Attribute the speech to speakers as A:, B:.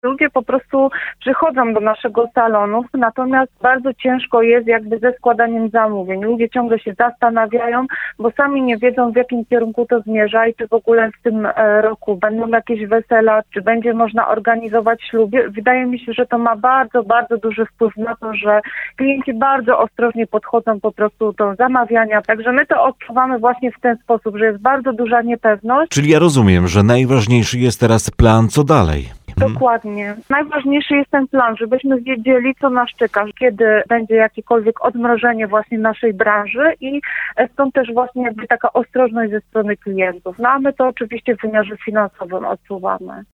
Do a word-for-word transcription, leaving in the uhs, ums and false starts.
A: Ludzie po prostu przychodzą do naszego salonu, natomiast bardzo ciężko jest jakby ze składaniem zamówień. Ludzie ciągle się zastanawiają, bo sami nie wiedzą, w jakim kierunku to zmierza i czy w ogóle w tym roku będą jakieś wesela, czy będzie można organizować śluby. Wydaje mi się, że to ma bardzo, bardzo duży wpływ na to, że klienci bardzo ostrożnie podchodzą po prostu do zamawiania. Także my to odczuwamy właśnie w ten sposób, że jest bardzo duża niepewność.
B: Czyli ja rozumiem, że najważniejszy jest teraz plan, co dalej.
A: Dokładnie. Najważniejszy jest ten plan, żebyśmy wiedzieli, co nas czeka, kiedy będzie jakiekolwiek odmrożenie właśnie naszej branży i stąd też właśnie jakby taka ostrożność ze strony klientów. No a my to oczywiście w wymiarze finansowym odczuwamy.